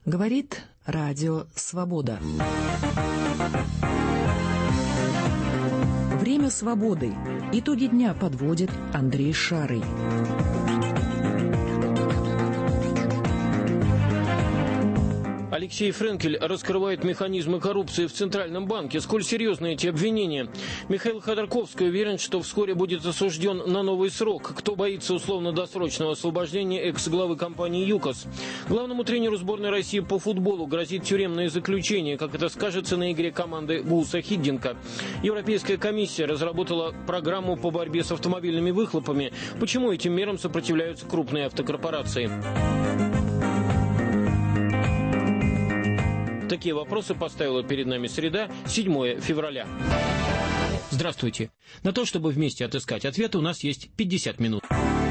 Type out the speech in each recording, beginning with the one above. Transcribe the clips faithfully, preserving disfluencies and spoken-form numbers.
Говорит Радио Свобода. Время свободы. Итоги дня подводит Андрей Шарый. Алексей Френкель раскрывает механизмы коррупции в Центральном банке. Сколь серьезны эти обвинения? Михаил Ходорковский уверен, что вскоре будет осужден на новый срок. Кто боится условно-досрочного освобождения экс-главы компании ЮКОС? Главному тренеру сборной России по футболу грозит тюремное заключение, как это скажется на игре команды Гулса Хиддинка. Европейская комиссия разработала программу по борьбе с автомобильными выхлопами. Почему этим мерам сопротивляются крупные автокорпорации? Такие вопросы поставила перед нами среда, седьмое февраля. Здравствуйте. На то, чтобы вместе отыскать ответы, у нас есть пятьдесят минут.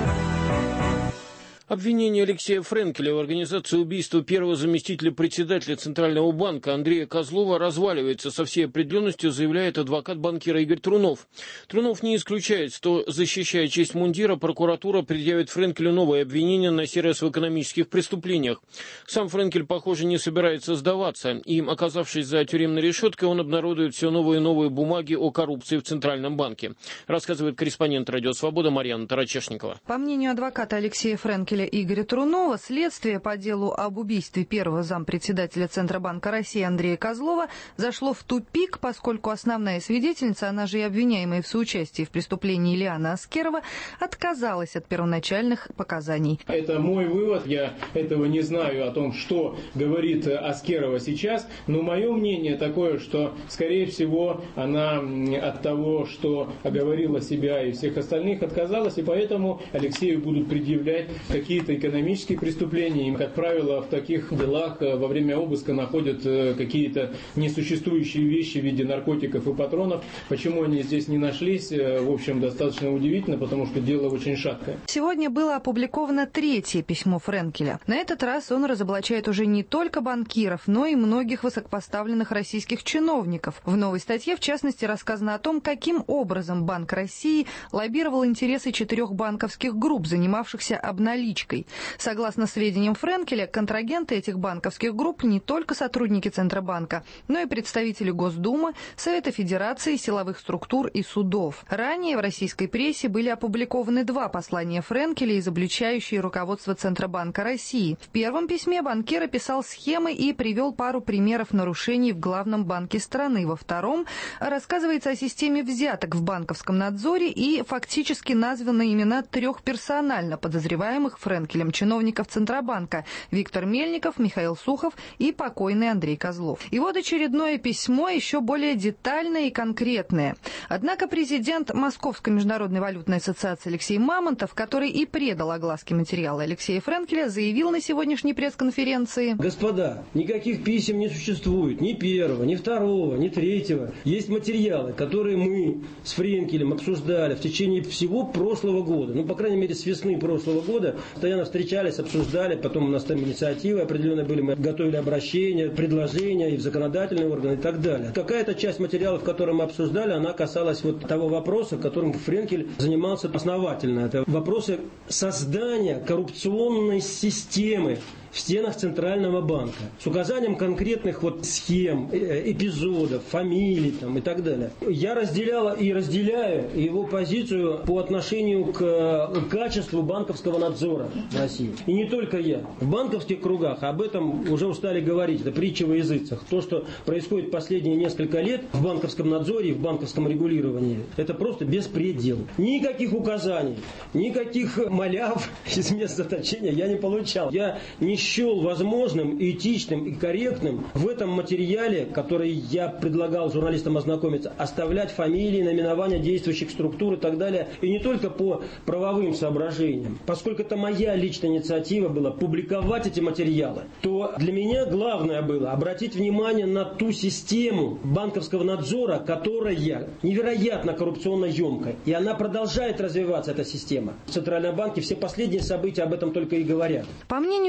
Обвинение Алексея Френкеля в организации убийства первого заместителя председателя Центрального банка Андрея Козлова разваливается со всей определенностью, заявляет адвокат банкира Игорь Трунов. Трунов не исключает, что, защищая честь мундира, прокуратура предъявит Френкелю новые обвинения на сей раз в экономических преступлениях. Сам Френкель, похоже, не собирается сдаваться. И, оказавшись за тюремной решеткой, он обнародует все новые и новые бумаги о коррупции в Центральном банке. Рассказывает корреспондент Радио Свобода Марьяна Тарачешникова. По мнению адвоката Алексея Френкеля Игоря Трунова, следствие по делу об убийстве первого зампредседателя Центробанка России Андрея Козлова зашло в тупик, поскольку основная свидетельница, она же и обвиняемая в соучастии в преступлении Лиана Аскерова, отказалась от первоначальных показаний. Это мой вывод, я этого не знаю о том, что говорит Аскерова сейчас, но мое мнение такое, что, скорее всего, она от того, что оговорила себя и всех остальных, отказалась, и поэтому Алексею будут предъявлять какие-то экономические преступления. Как правило, в таких делах во время обыска находят какие-то несуществующие вещи в виде наркотиков и патронов. Почему они здесь не нашлись, в общем, достаточно удивительно, потому что дело очень шаткое. Сегодня было опубликовано третье письмо Френкеля. На этот раз он разоблачает уже не только банкиров, но и многих высокопоставленных российских чиновников. В новой статье, в частности, рассказано о том, каким образом Банк России лоббировал интересы четырех банковских групп, занимавшихся обналичкой. Согласно сведениям Френкеля, контрагенты этих банковских групп не только сотрудники Центробанка, но и представители Госдумы, Совета Федерации, силовых структур и судов. Ранее в российской прессе были опубликованы два послания Френкеля, изобличающие руководство Центробанка России. В первом письме банкир описал схемы и привел пару примеров нарушений в главном банке страны. Во втором рассказывается о системе взяток в банковском надзоре и фактически названы имена трех персонально подозреваемых Френкелем чиновников Центробанка: Виктор Мельников, Михаил Сухов и покойный Андрей Козлов. И вот очередное письмо, еще более детальное и конкретное. Однако президент Московской международной валютной ассоциации Алексей Мамонтов, который и предал огласке материала Алексея Френкеля, заявил на сегодняшней пресс-конференции: Господа, никаких писем не существует, ни первого, ни второго, ни третьего. Есть материалы, которые мы с Френкелем обсуждали в течение всего прошлого года, ну, по крайней мере, с весны прошлого года. Постоянно встречались, обсуждали, потом у нас там инициативы определенные были, мы готовили обращения, предложения и в законодательные органы и так далее. Какая-то часть материалов, которые мы обсуждали, она касалась вот того вопроса, которым Френкель занимался основательно. Это вопросы создания коррупционной системы в стенах Центрального банка с указанием конкретных вот схем, эпизодов, фамилий там, и так далее. Я разделяла и разделяю его позицию по отношению к качеству банковского надзора в России. И не только я. В банковских кругах об этом уже устали говорить. Это притча во языцах. То, что происходит последние несколько лет в банковском надзоре и в банковском регулировании, это просто беспредел. Никаких указаний, никаких маляв из мест заточения я не получал. Я не счел возможным, этичным и корректным в этом материале, который я предлагал журналистам ознакомиться, оставлять фамилии, наименования действующих структур и так далее. И не только по правовым соображениям. Поскольку это моя личная инициатива была публиковать эти материалы, то для меня главное было обратить внимание на ту систему банковского надзора, которая невероятно коррупционно емкая. И она продолжает развиваться, эта система. В Центральном банке все последние события об этом только и говорят. По мнению заведующего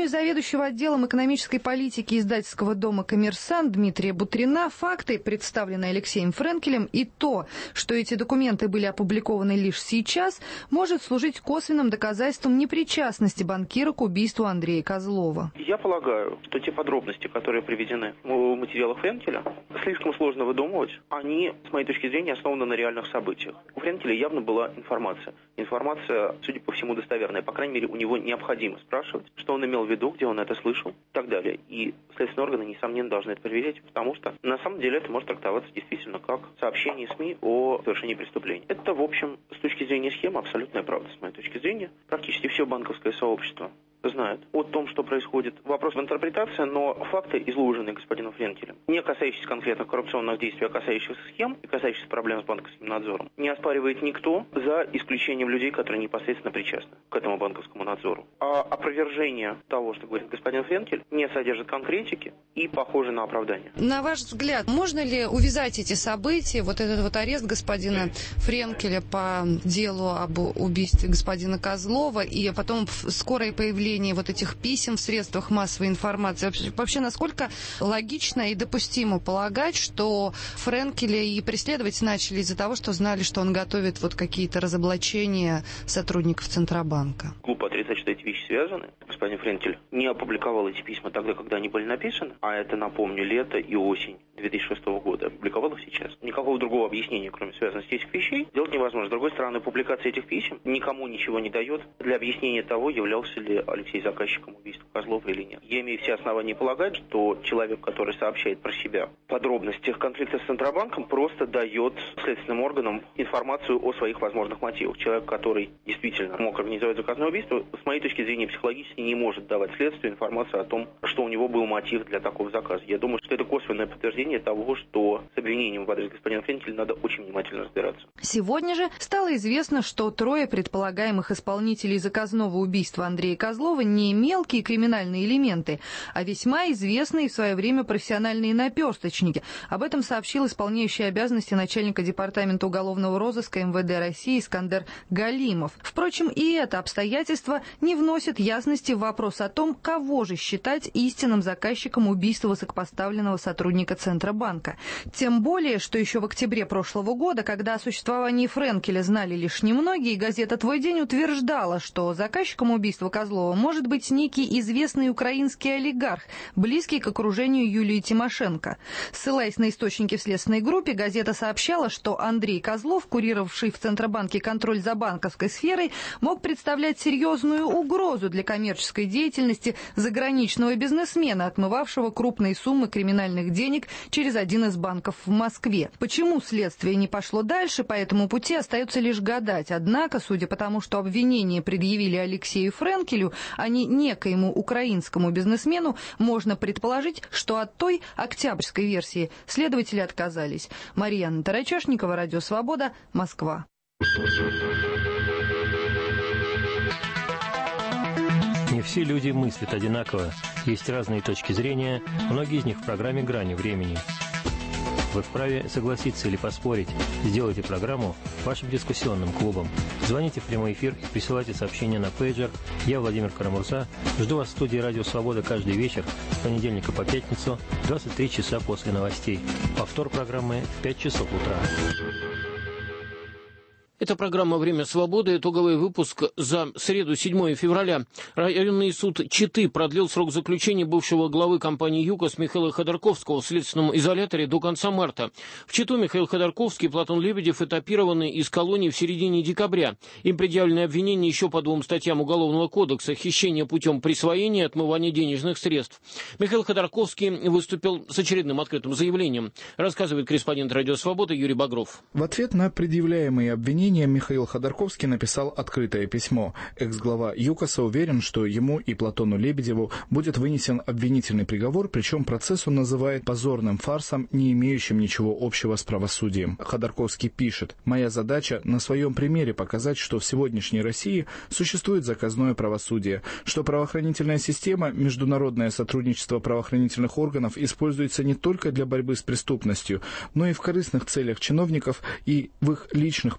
заведующего отделом экономической политики издательского дома «Коммерсант» Дмитрия Бутрина факты, представленные Алексеем Френкелем, и то, что эти документы были опубликованы лишь сейчас, может служить косвенным доказательством непричастности банкира к убийству Андрея Козлова. Я полагаю, что те подробности, которые приведены в материалах Френкеля, слишком сложно выдумывать. Они, с моей точки зрения, основаны на реальных событиях. У Френкеля явно была информация. Информация, судя по всему, достоверная. По крайней мере, у него необходимо спрашивать, что он имел в виду, где он это слышал и так далее. И следственные органы, несомненно, должны это проверять, потому что на самом деле это может трактоваться действительно как сообщение СМИ о совершении преступления. Это, в общем, с точки зрения схемы абсолютная правда, с моей точки зрения. Практически все банковское сообщество знают о том, что происходит. Вопрос в интерпретации, но факты изложены господином Френкелем, не касающиеся конкретных коррупционных действий, а касающихся схем и касающихся проблем с банковским надзором, не оспаривает никто, за исключением людей, которые непосредственно причастны к этому банковскому надзору. А опровержение того, что говорит господин Френкель, не содержит конкретики и похоже на оправдание. На ваш взгляд, можно ли увязать эти события, вот этот вот арест господина Френкеля по делу об убийстве господина Козлова и потом скорое появление вот этих писем в средствах массовой информации? Вообще, вообще, насколько логично и допустимо полагать, что Френкеля и преследовать начали из-за того, что знали, что он готовит вот какие-то разоблачения сотрудников Центробанка? Глупо отрицать, что эти вещи связаны. Господин Френкель не опубликовал эти письма тогда, когда они были написаны, а это, напомню, лето и осень две тысячи шестого года. Опубликовал их сейчас. Никакого другого объяснения, кроме связанности этих вещей, делать невозможно. С другой стороны, публикация этих писем никому ничего не дает для объяснения того, являлся ли Алексей заказчиком убийства Козлова или нет. Я имею все основания полагать, что человек, который сообщает про себя подробности конфликта с Центробанком, просто дает следственным органам информацию о своих возможных мотивах. Человек, который действительно мог организовать заказное убийство, с моей точки зрения, психологически не может давать следствию информацию о том, что у него был мотив для такого заказа. Я думаю, что это косвенное подтверждение того, что с обвинением в адрес господина Френкеля надо очень внимательно разбираться. Сегодня же стало известно, что трое предполагаемых исполнителей заказного убийства Андрея Козлова не мелкие криминальные элементы, а весьма известные в свое время профессиональные наперсточники. Об этом сообщил исполняющий обязанности начальника департамента уголовного розыска эм вэ дэ России Искандер Галимов. Впрочем, и это обстоятельство не вносит ясности в вопрос о том, кого же считать истинным заказчиком убийства высокопоставленного сотрудника Центробанка. Тем более, что еще в октябре прошлого года, когда о существовании Френкеля знали лишь немногие, газета «Твой день» утверждала, что заказчиком убийства Козлова может быть некий известный украинский олигарх, близкий к окружению Юлии Тимошенко. Ссылаясь на источники в следственной группе, газета сообщала, что Андрей Козлов, курировавший в Центробанке контроль за банковской сферой, мог представлять серьезную угрозу для коммерческой деятельности заграничного бизнесмена, отмывавшего крупные суммы криминальных денег через один из банков в Москве. Почему следствие не пошло дальше по этому пути, остается лишь гадать. Однако, судя по тому, что обвинения предъявили Алексею Френкелю, а не некоему украинскому бизнесмену, можно предположить, что от той октябрьской версии следователи отказались. Марьяна Тарачешникова, Радио Свобода, Москва. Не все люди мыслят одинаково. Есть разные точки зрения, многие из них в программе «Грани времени». Вы вправе согласиться или поспорить. Сделайте программу вашим дискуссионным клубом. Звоните в прямой эфир и присылайте сообщения на пейджер. Я, Владимир Карамурза, жду вас в студии «Радио Свобода» каждый вечер с понедельника по пятницу в двадцать три часа после новостей. Повтор программы в пять часов утра. Это программа «Время свободы», итоговый выпуск за среду, седьмое февраля. Районный суд Читы продлил срок заключения бывшего главы компании «ЮКОС» Михаила Ходорковского в следственном изоляторе до конца марта. В Читу Михаил Ходорковский и Платон Лебедев этапированы из колонии в середине декабря. Им предъявлены обвинения еще по двум статьям Уголовного кодекса: хищение путем присвоения и отмывание денежных средств. Михаил Ходорковский выступил с очередным открытым заявлением. Рассказывает корреспондент «Радио Свобода» Юрий Багров. В ответ на предъявляемые обвинения Михаил Ходорковский написал открытое письмо. Экс-глава ЮКОСа уверен, что ему и Платону Лебедеву будет вынесен обвинительный приговор, причем процесс он называет позорным фарсом, не имеющим ничего общего с правосудием. Ходорковский пишет: «Моя задача на своем примере показать, что в сегодняшней России существует заказное правосудие, что правоохранительная система, международное сотрудничество правоохранительных органов используется не только для борьбы с преступностью, но и в корыстных целях чиновников и в их личных политических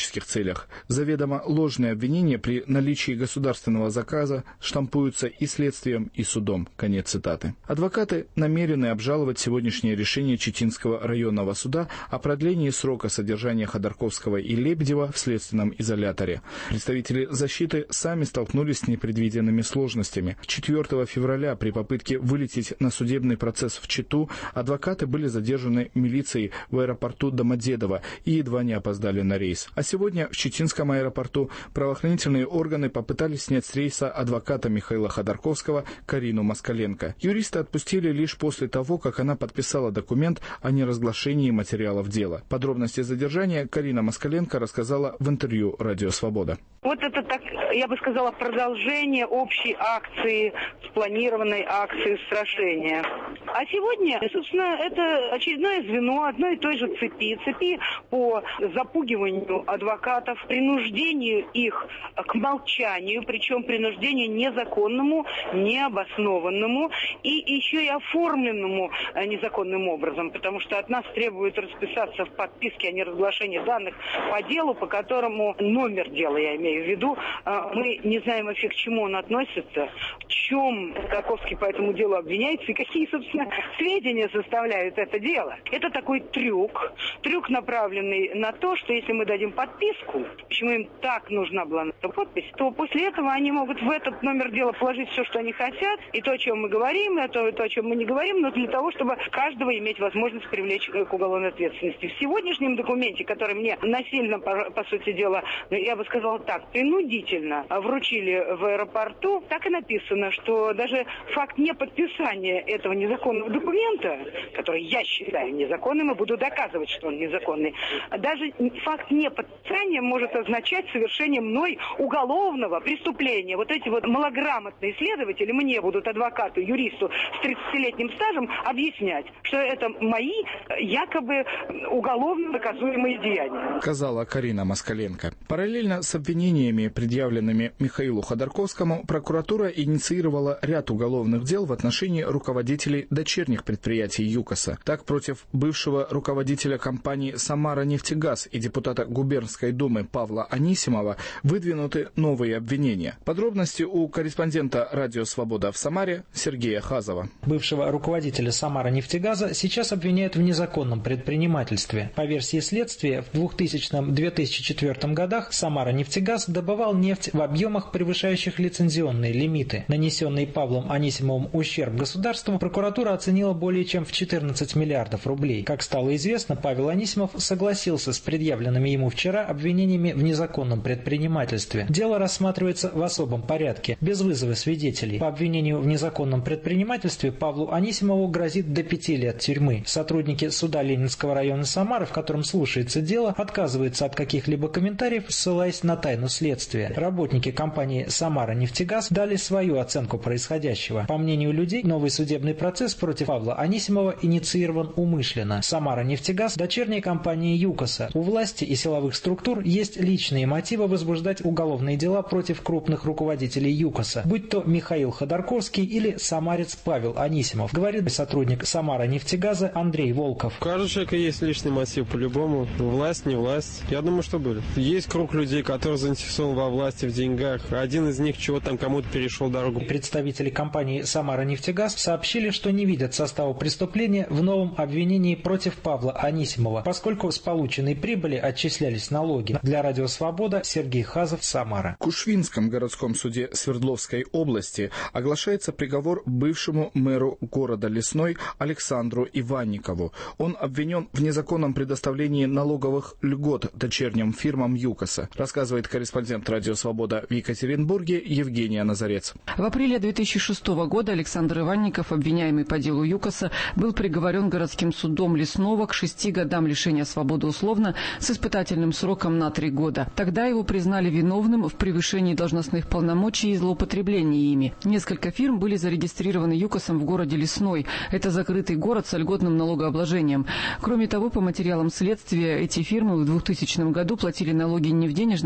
политических целях. Заведомо ложные обвинения при наличии государственного заказа штампуются и следствием, и судом. Конец цитаты. Адвокаты намерены обжаловать сегодняшнее решение Читинского районного суда о продлении срока содержания Ходорковского и Лебедева в следственном изоляторе. Представители защиты сами столкнулись с непредвиденными сложностями. четвёртого февраля при попытке вылететь на судебный процесс в Читу адвокаты были задержаны милицией в аэропорту Домодедово и едва не опоздали на рейс. А сегодня в Читинском аэропорту правоохранительные органы попытались снять с рейса адвоката Михаила Ходорковского Карину Москаленко. Юриста отпустили лишь после того, как она подписала документ о неразглашении материалов дела. Подробности задержания Карина Москаленко рассказала в интервью «Радио Свобода». Вот это, так, я бы сказала, продолжение общей акции, спланированной акции устрашения. А сегодня, собственно, это очередное звено одной и той же цепи. Цепи по запугиванию адвокатов, принуждению их к молчанию, причем принуждению незаконному, необоснованному и еще и оформленному незаконным образом, потому что от нас требуют расписаться в подписке о неразглашении данных по делу, по которому номер дела, я имею в виду, мы не знаем вообще, к чему он относится, в чем Ходорковский по этому делу обвиняется и какие, собственно, сведения составляют это дело. Это такой трюк, трюк, направленный на то, что если мы дадим подписку, почему им так нужна была эта подпись, то после этого они могут в этот номер дела положить все, что они хотят, и то, о чем мы говорим, и то, и то о чем мы не говорим, но для того, чтобы каждого иметь возможность привлечь к уголовной ответственности. В сегодняшнем документе, который мне насильно, по, по сути дела, я бы сказала так, принудительно вручили в аэропорту, так и написано, что даже факт неподписания этого незаконного документа, который я считаю незаконным и буду доказывать, что он незаконный, даже факт неподписания может означать совершение мной уголовного преступления. Вот эти вот малограмотные следователи мне будут, адвокату, юристу с тридцатилетним стажем, объяснять, что это мои якобы уголовно наказуемые деяния. Сказала Карина Москаленко. Параллельно с обвинениями, предъявленными Михаилу Ходорковскому, прокуратура инициировала ряд уголовных дел в отношении руководителей дочерних предприятий ЮКОСа. Так, против бывшего руководителя компании «Самара-нефтегаз» и депутата губернской думы Павла Анисимова выдвинуты новые обвинения. Подробности у корреспондента «Радио Свобода» в Самаре Сергея Хазова. Бывшего руководителя «Самара-нефтегаза» сейчас обвиняют в незаконном предпринимательстве. По версии следствия, в двухтысячном — две тысячи четвёртом годах «Самара-нефтегаз» добывал нефть в объемах, превышающих лицензионные лимиты. Нанесенный Павлом Анисимовым ущерб государству прокуратура оценила более чем в четырнадцать миллиардов рублей. Как стало известно, Павел Анисимов согласился с предъявленными ему вчера обвинениями в незаконном предпринимательстве. Дело рассматривается в особом порядке, без вызова свидетелей. По обвинению в незаконном предпринимательстве Павлу Анисимову грозит до пяти лет тюрьмы. Сотрудники суда Ленинского района Самары, в котором слушается дело, отказываются от каких-либо комментариев, ссылаясь на тайну следствия. Работники компании «Самара-нефтегаз» дали свою оценку происходящего. По мнению людей, новый судебный процесс против Павла Анисимова инициирован умышленно. «Самара-нефтегаз» – дочерняя компания ЮКОСа. У власти и силовых структур есть личные мотивы возбуждать уголовные дела против крупных руководителей ЮКОСа, будь то Михаил Ходорковский или самарец Павел Анисимов, говорит сотрудник «Самара-нефтегаза» Андрей Волков. У каждого человека есть личный мотив по-любому. Власть, не власть. Я думаю, что были. Есть круг людей, которые заинтересованы во власти, в деньгах. Один из них чего там кому-то перешел дорогу. Представители компании «Самара-нефтегаз» сообщили, что не видят состава преступления в новом обвинении против Павла Анисимова, поскольку с полученной прибыли отчислялись налоги. Для «Радио Свобода» Сергей Хазов, Самара. В Кушвинском городском суде Свердловской области оглашается приговор бывшему мэру города Лесной Александру Иванникову. Он обвинен в незаконном предоставлении налоговых льгот дочерним фирмам ЮКОСа, рассказывает корреспондент «Радио Свобода» в Екатеринбурге Евгения Назарец. В апреле две тысячи шестого года Александр Иванников, обвиняемый по делу ЮКОСа, был приговорен городским судом Лесного к шести годам лишения свободы условно с испытательным сроком на три года. Тогда его признали виновным в превышении должностных полномочий и злоупотреблении ими. Несколько фирм были зарегистрированы ЮКОСом в городе Лесной. Это закрытый город с льготным налогообложением. Кроме того, по материалам следствия, эти фирмы в двухтысячном году платили налоги не в денежном выражении,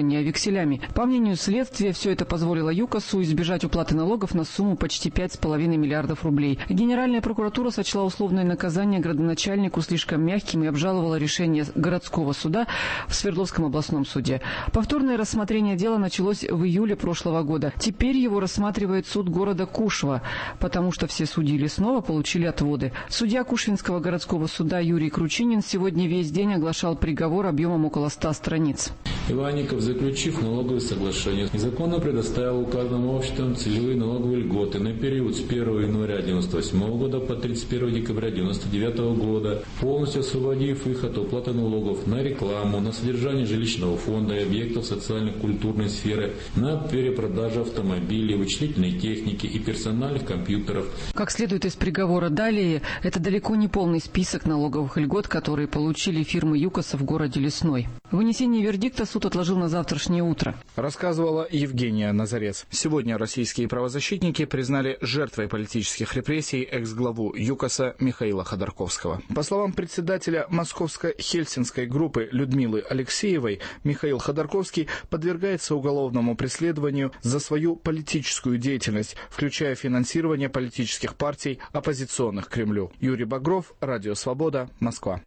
снабжения векселями. По мнению следствия, все это позволило ЮКОСу избежать уплаты налогов на сумму почти пять с половиной миллиардов рублей. Генеральная прокуратура сочла условное наказание градоначальнику слишком мягким и обжаловала решение городского суда в Свердловском областном суде. Повторное рассмотрение дела началось в июле прошлого года. Теперь его рассматривает суд города Кушва, потому что все судьи Лесного получили отводы. Судья Кушвинского городского суда Юрий Кручинин сегодня весь день оглашал приговор объемом около ста страниц. Иванников, заключив налоговое соглашение, незаконно предоставил указанным обществам целевые налоговые льготы на период с первого января девяносто восьмого года по тридцать первого декабря девяносто девятого года, полностью освободив их от уплаты налогов на рекламу, на содержание жилищного фонда и объектов социально-культурной сферы, на перепродажу автомобилей, вычислительной техники и персональных компьютеров. Как следует из приговора далее, это далеко не полный список налоговых льгот, которые получили фирмы ЮКОСа в городе Лесной. Вынесение вердикта суд отложил на завтрашнее утро. Рассказывала Евгения Назарец. Сегодня российские правозащитники признали жертвой политических репрессий экс-главу ЮКОСа Михаила Ходорковского. По словам председателя Московско-Хельсинской группы Людмилы Алексеевой, Михаил Ходорковский подвергается уголовному преследованию за свою политическую деятельность, включая финансирование политических партий, оппозиционных Кремлю. Юрий Багров, Радио Свобода, Москва.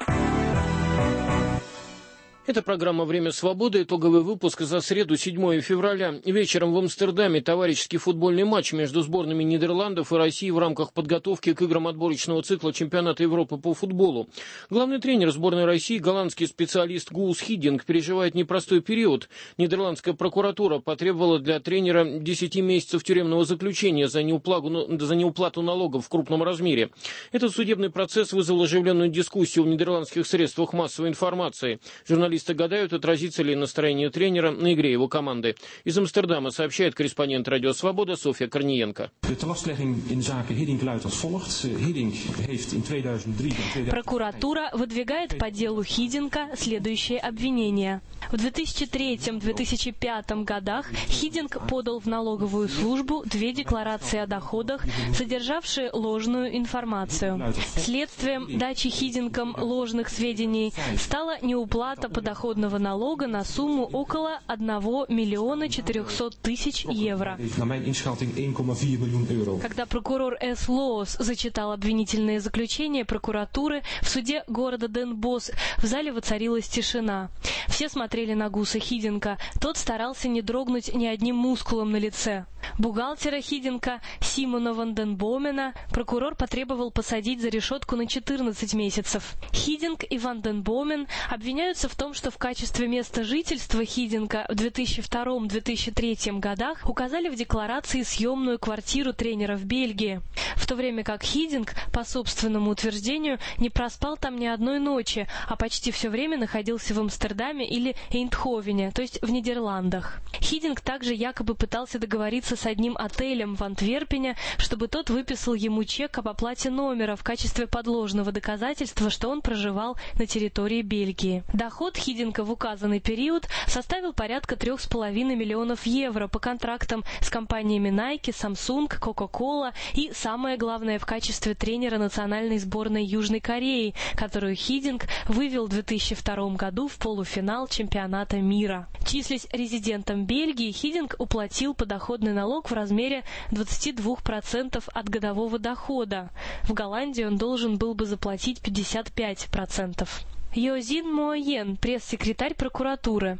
Это программа «Время свободы», итоговый выпуск за среду, седьмого февраля. Вечером в Амстердаме товарищеский футбольный матч между сборными Нидерландов и России в рамках подготовки к играм отборочного цикла чемпионата Европы по футболу. Главный тренер сборной России, голландский специалист Гус Хидинг, переживает непростой период. Нидерландская прокуратура потребовала для тренера десяти месяцев тюремного заключения за неуплату, за неуплату налогов в крупном размере. Этот судебный процесс вызвал оживленную дискуссию в нидерландских средствах массовой информации. Журналисты гадают, отразится ли настроение тренера на игре его команды. Из Амстердама сообщает корреспондент Радио Свобода Софья Корниенко. Прокуратура выдвигает по делу Хидинга следующие обвинения. В две тысячи третьем — две тысячи пятом годах Хидинг подал в налоговую службу две декларации о доходах, содержавшие ложную информацию. Следствием дачи Хидингом ложных сведений стала неуплата подоходного налога на сумму около одного миллиона четырехсот тысяч евро. Когда прокурор С. Лоос зачитал обвинительное заключение прокуратуры в суде города Ден Боск, в зале воцарилась тишина. Все смотрели на Гуса Хидинга. Тот старался не дрогнуть ни одним мускулом на лице. Бухгалтера Хидинга Симона ван ден Бомена прокурор потребовал посадить за решетку на четырнадцать месяцев. Хидинг и ван ден Бомен обвиняются в том, что в качестве места жительства Хидинга в две тысячи втором — две тысячи третьем годах указали в декларации съемную квартиру тренера в Бельгии, в то время как Хидинг, по собственному утверждению, не проспал там ни одной ночи, а почти все время находился в Амстердаме или Эйндховене, то есть в Нидерландах. Хидинг также якобы пытался договориться с одним отелем в Антверпене, чтобы тот выписал ему чек об оплате номера в качестве подложного доказательства, что он проживал на территории Бельгии. Доход Хидинга в указанный период составил порядка трех с половиной миллионов евро по контрактам с компаниями Nike, Samsung, Coca-Cola и, самое главное, в качестве тренера национальной сборной Южной Кореи, которую Хидинг вывел в две тысячи втором году в полуфинал чемпионата мира. Числясь резидентом Бельгии, Хидинг уплатил подоходный налог в размере двадцати двух процентов от годового дохода. В Голландии он должен был бы заплатить пятьдесят пять процентов. Йозин Моен, пресс-секретарь прокуратуры.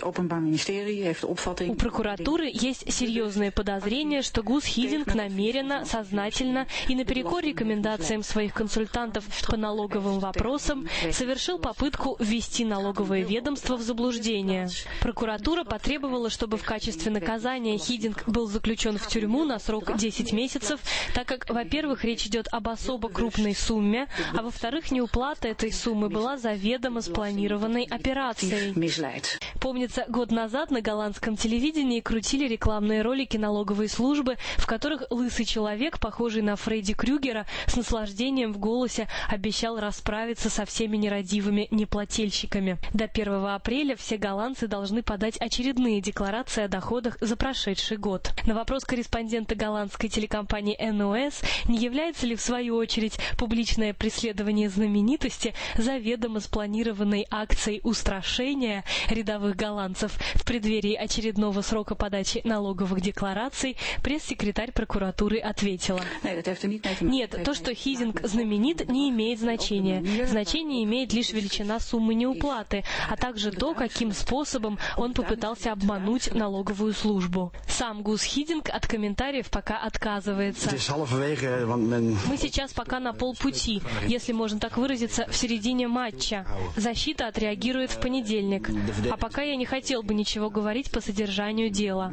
У прокуратуры есть серьезные подозрения, что Гус Хидинг намеренно, сознательно и наперекор рекомендациям своих консультантов по налоговым вопросам совершил попытку ввести налоговое ведомство в заблуждение. Прокуратура потребовала, чтобы в качестве наказания Хидинг был заключен в тюрьму на срок десять месяцев, так как, во-первых, речь идет об особо крупной сумме, а во-вторых, неуплата этой суммы была заведомо ведомо спланированной операцией. Помнится, год назад на голландском телевидении крутили рекламные ролики налоговой службы, в которых лысый человек, похожий на Фредди Крюгера, с наслаждением в голосе обещал расправиться со всеми нерадивыми неплательщиками. До первого апреля все голландцы должны подать очередные декларации о доходах за прошедший год. На вопрос корреспондента голландской телекомпании эн о эс, не является ли в свою очередь публичное преследование знаменитости заведомо проблемы с планированной акцией устрашения рядовых голландцев в преддверии очередного срока подачи налоговых деклараций, пресс-секретарь прокуратуры ответила: нет, то, что Хизинг знаменит, не имеет значения. Значение имеет лишь величина суммы неуплаты, а также то, каким способом он попытался обмануть налоговую службу. Сам Гус Хидинг от комментариев пока отказывается. Мы сейчас пока на полпути, если можно так выразиться, в середине матча. Защита отреагирует в понедельник. А пока я не хотел бы ничего говорить по содержанию дела.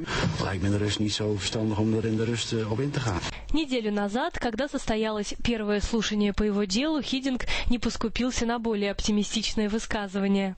Неделю назад, когда состоялось первое слушание по его делу, Хидинг не поскупился на более оптимистичное высказывание.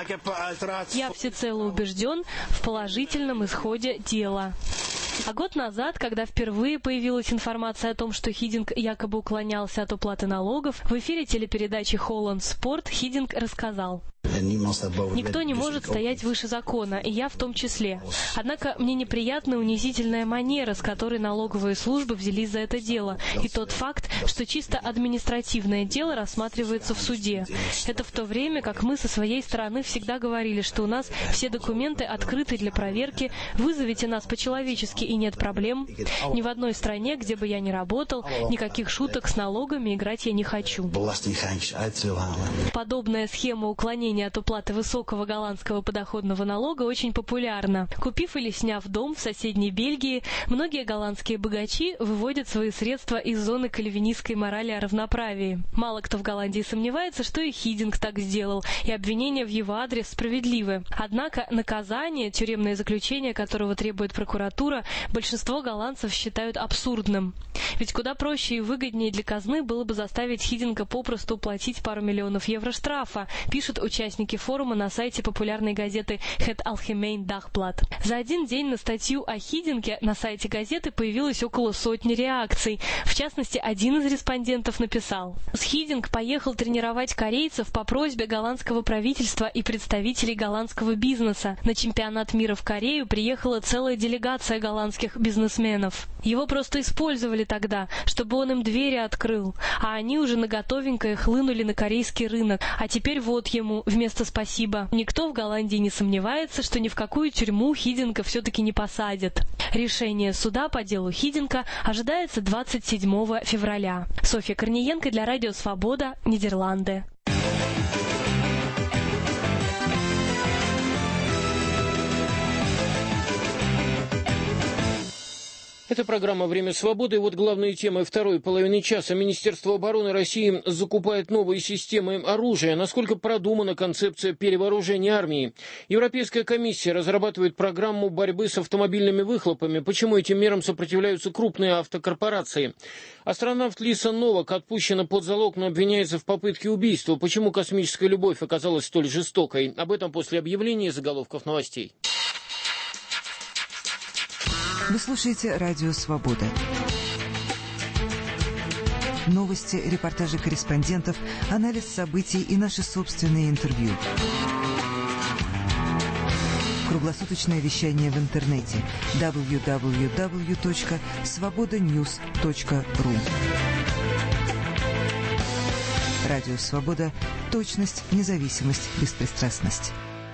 Я всецело убежден в положительном исходе дела. А год назад, когда впервые появилась информация о том, что Хидинг якобы уклонялся от уплаты налогов, в эфире телепередачи «Холланд Спорт» Хидинг рассказал: никто не может стоять выше закона, и я в том числе. Однако мне неприятна унизительная манера, с которой налоговые службы взялись за это дело, и тот факт, что чисто административное дело рассматривается в суде. Это в то время, как мы со своей стороны всегда говорили, что у нас все документы открыты для проверки, вызовите нас по-человечески и нет проблем. Ни в одной стране, где бы я ни работал, никаких шуток с налогами играть я не хочу. Подобная схема уклонения от уплаты высокого голландского подоходного налога очень популярна. Купив или сняв дом в соседней Бельгии, многие голландские богачи выводят свои средства из зоны кальвинистской морали о равноправии. Мало кто в Голландии сомневается, что и Хидинг так сделал, и обвинения в его адрес справедливы. Однако наказание, тюремное заключение которого требует прокуратура, большинство голландцев считают абсурдным. Ведь куда проще и выгоднее для казны было бы заставить Хидинга попросту уплатить пару миллионов евро штрафа, пишут участники форума на сайте популярной газеты Het Algemeen Dagblad. За один день на статью о Хидинге на сайте газеты появилось около сотни реакций. В частности, один из респондентов написал: Хидинг поехал тренировать корейцев по просьбе голландского правительства и представителей голландского бизнеса. На чемпионат мира в Корею приехала целая делегация голландских бизнесменов. Его просто использовали тогда, чтобы он им двери открыл, а они уже наготовенькое хлынули на корейский рынок, а теперь вот ему вместо спасибо. Никто в Голландии не сомневается, что ни в какую тюрьму Хидинга все-таки не посадят. Решение суда по делу Хидинга ожидается двадцать седьмого февраля. Софья Корниенко для Радио Свобода, Нидерланды. Это программа «Время свободы». И вот главные темы второй половины часа. Министерство обороны России закупает новые системы оружия. Насколько продумана концепция перевооружения армии? Европейская комиссия разрабатывает программу борьбы с автомобильными выхлопами. Почему этим мерам сопротивляются крупные автокорпорации? Астронавт Лиса Новак отпущена под залог, но обвиняется в попытке убийства. Почему космическая любовь оказалась столь жестокой? Об этом после объявления заголовков новостей. Вы слушаете Радио Свобода. Новости, репортажи корреспондентов, анализ событий и наши собственные интервью. Круглосуточное вещание в интернете дабл ю дабл ю дабл ю точка свобода ньюс точка ру. Радио Свобода. Точность, независимость, беспристрастность.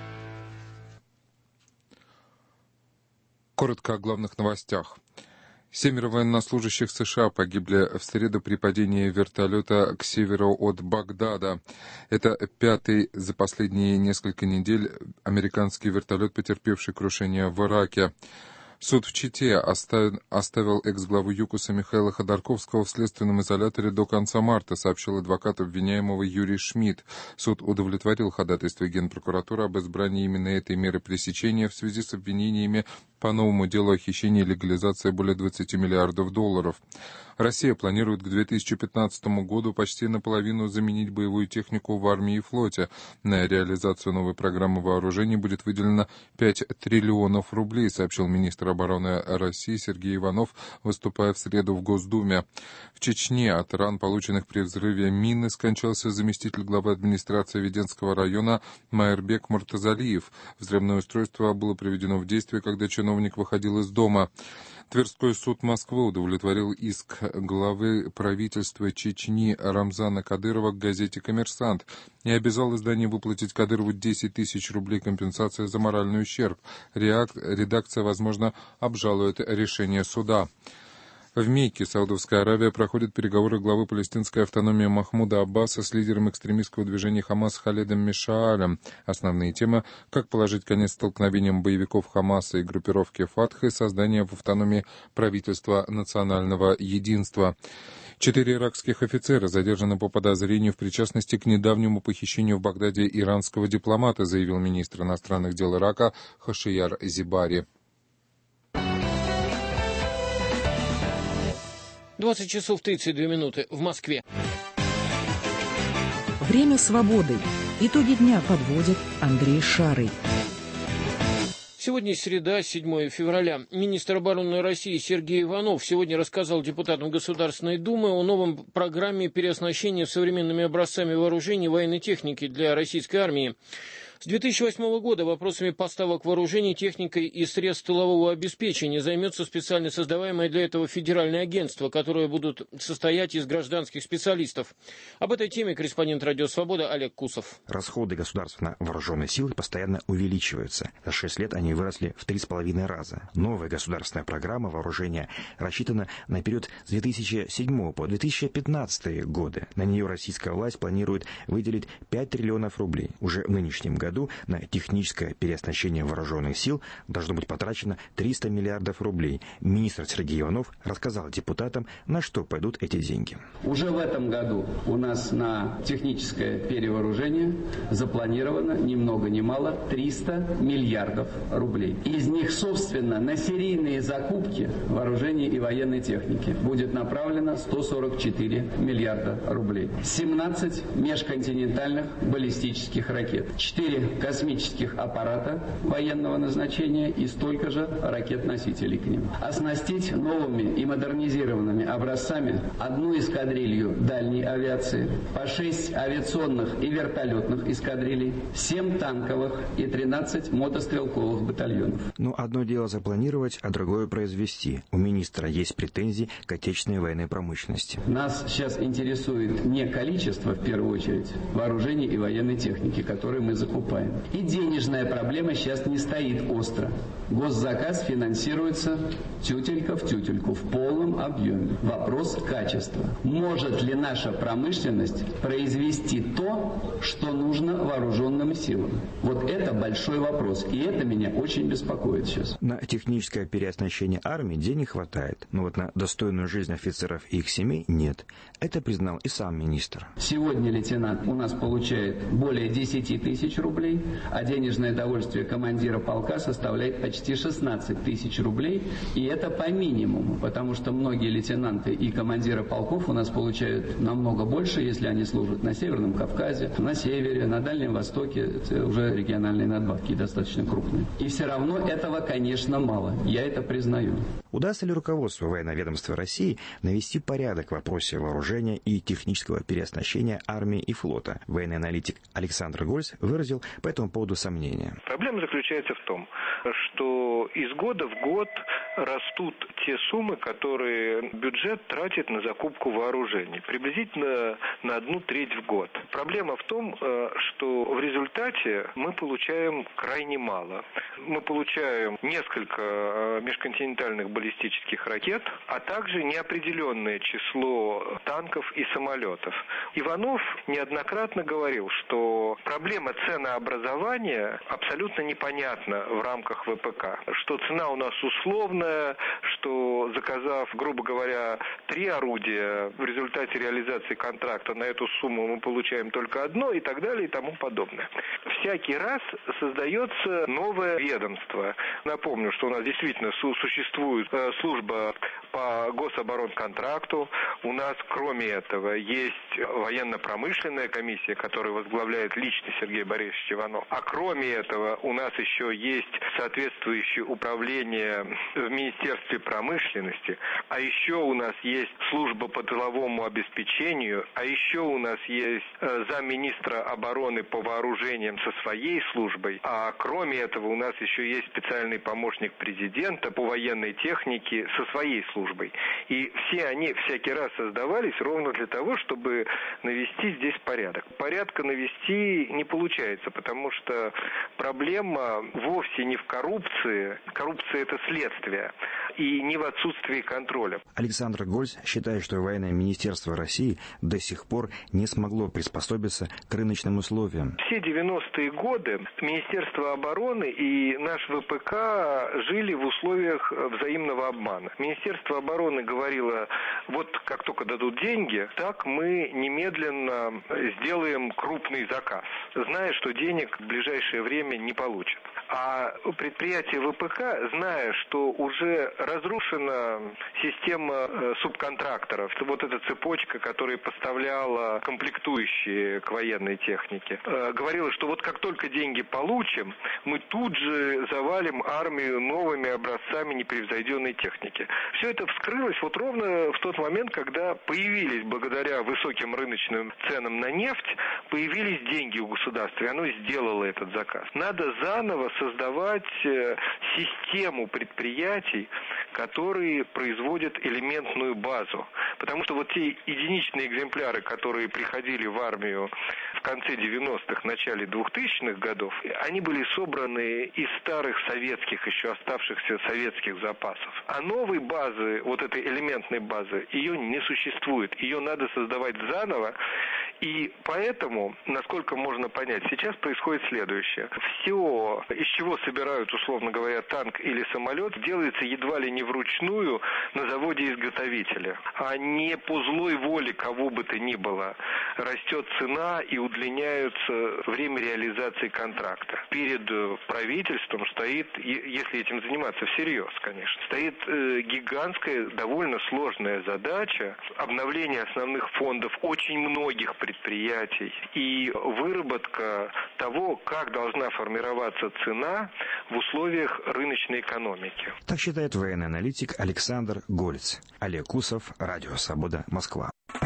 Коротко о главных новостях. Семеро военнослужащих США погибли в среду при падении вертолета к северу от Багдада. Это пятый за последние несколько недель американский вертолет, потерпевший крушение в Ираке. Суд в Чите оставил, оставил экс-главу ЮКОСа Михаила Ходорковского в следственном изоляторе до конца марта, сообщил адвокат обвиняемого Юрий Шмидт. Суд удовлетворил ходатайство Генпрокуратуры об избрании именно этой меры пресечения в связи с обвинениями по новому делу о хищении и легализации более двадцати миллиардов долларов. Россия планирует к две тысячи пятнадцатому году почти наполовину заменить боевую технику в армии и флоте. На реализацию новой программы вооружений будет выделено пять триллионов рублей, сообщил министр обороны России Сергей Иванов, выступая в среду в Госдуме. В Чечне от ран, полученных при взрыве мины, скончался заместитель главы администрации Веденского района Майербек Муртазалиев. Взрывное устройство было приведено в действие, когда чиновник чиновник выходил из дома. Тверской суд Москвы удовлетворил иск главы правительства Чечни Рамзана Кадырова к газете «Коммерсант» и обязал издание выплатить Кадырову десять тысяч рублей компенсации за моральный ущерб. Редакция, возможно, обжалует решение суда. В Мекке, Саудовская Аравия, проходят переговоры главы палестинской автономии Махмуда Аббаса с лидером экстремистского движения Хамас Халедом Мишаалем. Основные темы – как положить конец столкновениям боевиков Хамаса и группировки Фатх и создание в автономии правительства национального единства. Четыре иракских офицера задержаны по подозрению в причастности к недавнему похищению в Багдаде иранского дипломата, заявил министр иностранных дел Ирака Хошияр Зибари. двадцать часов тридцать две минуты в Москве. Время свободы. Итоги дня подводит Андрей Шарый. Сегодня среда, седьмое февраля. Министр обороны России Сергей Иванов сегодня рассказал депутатам Государственной Думы о новом программе переоснащения современными образцами вооружений и военной техники для российской армии. С две тысячи восьмого года вопросами поставок вооружений, техникой и средств тылового обеспечения займется специально создаваемое для этого федеральное агентство, которое будут состоять из гражданских специалистов. Об этой теме корреспондент «Радио Свобода» Олег Кусов. Расходы государственно вооруженной силы постоянно увеличиваются. За шесть лет они выросли в три с половиной раза. Новая государственная программа вооружения рассчитана на период с две тысячи седьмого по две тысячи пятнадцатый годы. На нее российская власть планирует выделить пять триллионов рублей. Уже в нынешнем году на техническое переоснащение вооруженных сил должно быть потрачено триста миллиардов рублей. Министр Сергей Иванов рассказал депутатам, на что пойдут эти деньги. Уже в этом году у нас на техническое перевооружение запланировано ни много ни мало триста миллиардов рублей. Из них, собственно, на серийные закупки вооружений и военной техники будет направлено сто сорок четыре миллиарда рублей. семнадцать межконтинентальных баллистических ракет, четыре космических аппарата военного назначения и столько же ракет-носителей к ним. Оснастить новыми и модернизированными образцами одну эскадрилью дальней авиации, по шесть авиационных и вертолетных эскадрилей, семь танковых и тринадцать мотострелковых батальонов. Но одно дело запланировать, а другое произвести. У министра есть претензии к отечественной военной промышленности. Нас сейчас интересует не количество, в первую очередь, вооружений и военной техники, которые мы закупаем. И денежная проблема сейчас не стоит остро. Госзаказ финансируется тютелька в тютельку, в полном объеме. Вопрос качества. Может ли наша промышленность произвести то, что нужно вооруженным силам? Вот это большой вопрос. И это меня очень беспокоит сейчас. На техническое переоснащение армии денег хватает, но вот на достойную жизнь офицеров и их семей нет. Это признал и сам министр. Сегодня лейтенант у нас получает более десять тысяч рублей, а денежное довольствие командира полка составляет почти шестнадцать тысяч рублей. И это по минимуму, потому что многие лейтенанты и командиры полков у нас получают намного больше, если они служат на Северном Кавказе, на Севере, на Дальнем Востоке. Это уже региональные надбавки достаточно крупные. И все равно этого, конечно, мало. Я это признаю. Удастся ли руководству военного ведомства России навести порядок в вопросе вооружения и технического переоснащения армии и флота? Военный аналитик Александр Гольц выразил по этому поводу сомнения. Проблема заключается в том, что из года в год растут те суммы, которые бюджет тратит на закупку вооружений. Приблизительно на одну треть в год. Проблема в том, что в результате мы получаем крайне мало. Мы получаем несколько межконтинентальных баллистических ракет, а также неопределенное число танков и самолетов. Иванов неоднократно говорил, что проблема ценообразования абсолютно непонятна в рамках ВПК. Что цена у нас условная, что заказав, грубо говоря, три орудия, в результате реализации контракта на эту сумму мы получаем только одно и так далее и тому подобное. Всякий раз создается новое ведомство. Напомню, что у нас действительно существует служба по гособоронконтракту. У нас, кроме этого, есть военно-промышленная комиссия, которую возглавляет лично Сергей Борисович Иванов. А кроме этого, у нас еще есть соответствующее управление в Министерстве промышленности, а еще у нас есть служба по тыловому обеспечению, а еще у нас есть замминистра обороны по вооружениям со своей службой, а кроме этого у нас еще есть специальный помощник президента по военной технике со своей службой. И все они всякий раз создавались ровно для того, чтобы навести здесь порядок. Порядка навести не получается, потому что проблема вовсе не в коррупции. Коррупция – это следствие. И не в отсутствии контроля. Александр Гольц считает, что военное министерство России до сих пор не смогло приспособиться к рыночным условиям. Все девяностые годы Министерство обороны и наш ВПК жили в условиях взаимного обмана. Министерство обороны говорило, вот как только дадут деньги, так мы немедленно сделаем крупный заказ, зная, что денег в ближайшее время не получат. А предприятие ВПК, зная, что уже разрушена система субконтракторов, вот эта цепочка, которая поставляла комплектующие к военной технике, говорила, что вот как только деньги получим, мы тут же завалим армию новыми образцами непревзойденной техники. Все это вскрылось вот ровно в тот момент, когда появились, благодаря высоким рыночным ценам на нефть, появились деньги у государства, и оно сделало этот заказ. Надо заново создавать систему предприятий, которые производят элементную базу. Потому что вот те единичные экземпляры, которые приходили в армию в конце девяностых, начале двухтысячных годов, они были собраны из старых советских, еще оставшихся советских запасов. А новой базы, вот этой элементной базы, ее не существует. Ее надо создавать заново. И поэтому, насколько можно понять, сейчас происходит следующее. Все, из чего собирают, условно говоря, танк или самолет, делается едва ли не вручную на заводе-изготовителе, а не по злой воле кого бы то ни было. Растет цена и удлиняется время реализации контракта. Перед правительством стоит, если этим заниматься всерьез, конечно, стоит гигантская, довольно сложная задача обновления основных фондов очень многих предприятий. предприятий и выработка того, как должна формироваться цена в условиях рыночной экономики. Так считает военный аналитик Александр Гольц. Олег Кусов, Радио Свобода, Москва.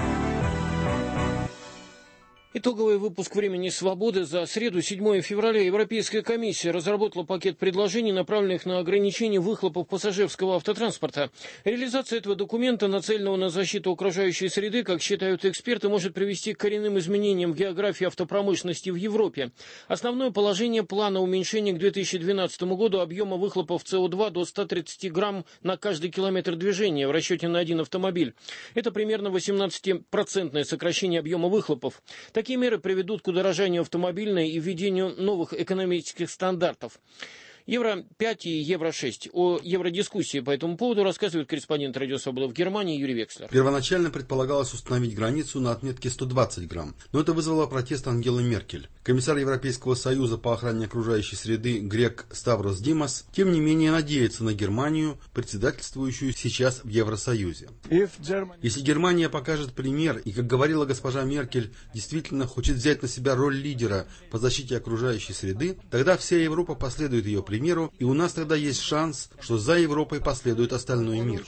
Итоговый выпуск «Времени свободы» за среду, седьмое февраля. Европейская комиссия разработала пакет предложений, направленных на ограничение выхлопов пассажирского автотранспорта. Реализация этого документа, нацеленного на защиту окружающей среды, как считают эксперты, может привести к коренным изменениям в географии автопромышленности в Европе. Основное положение плана уменьшения к две тысячи двенадцатому году объема выхлопов С О два до ста тридцати грамм на каждый километр движения в расчете на один автомобиль. Это примерно восемнадцатипроцентное сокращение объема выхлопов. Такие меры приведут к удорожанию автомобильной и введению новых экономических стандартов. Евро пять и Евро шесть. О евродискуссии по этому поводу рассказывает корреспондент Радио Свобода в Германии Юрий Векслер. Первоначально предполагалось установить границу на отметке сто двадцать грамм, но это вызвало протест Ангелы Меркель. Комиссар Европейского союза по охране окружающей среды грек Ставрос Димас, тем не менее, надеется на Германию, председательствующую сейчас в Евросоюзе. Если Германия покажет пример и, как говорила госпожа Меркель, действительно хочет взять на себя роль лидера по защите окружающей среды, тогда вся Европа последует ее примеру. Примеру, и у нас тогда есть шанс, что за Европой последует остальной мир.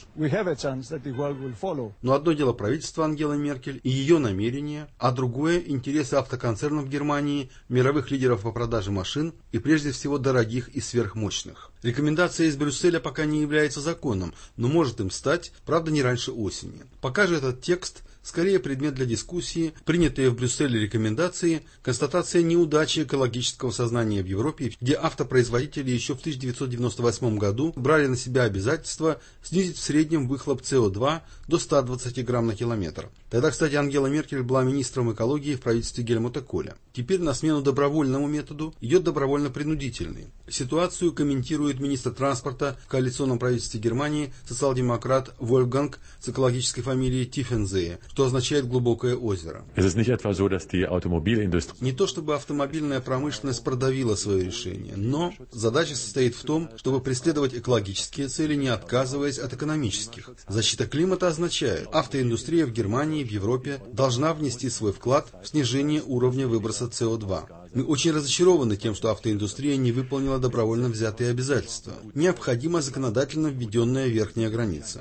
Но одно дело правительство Ангелы Меркель и ее намерения, а другое – интересы автоконцернов Германии, мировых лидеров по продаже машин и прежде всего дорогих и сверхмощных. Рекомендация из Брюсселя пока не является законом, но может им стать, правда, не раньше осени. Пока же этот текст скорее предмет для дискуссии, принятые в Брюсселе рекомендации, констатация неудачи экологического сознания в Европе, где автопроизводители еще в тысяча девятьсот девяносто восьмом году брали на себя обязательство снизить в среднем выхлоп С О два до ста двадцати грамм на километр. Тогда, кстати, Ангела Меркель была министром экологии в правительстве Гельмута Коля. Теперь на смену добровольному методу идет добровольно-принудительный. Ситуацию комментирует министр транспорта в коалиционном правительстве Германии социал-демократ Вольфганг с экологической фамилией Тиффензее, что означает глубокое озеро. Не то чтобы автомобильная промышленность продавила свое решение, но задача состоит в том, чтобы преследовать экологические цели, не отказываясь от экономических. Защита климата означает, автоиндустрия в Германии и в Европе должна внести свой вклад в снижение уровня выброса С О два. Мы очень разочарованы тем, что автоиндустрия не выполнила добровольно взятые обязательства. Необходима законодательно введенная верхняя граница.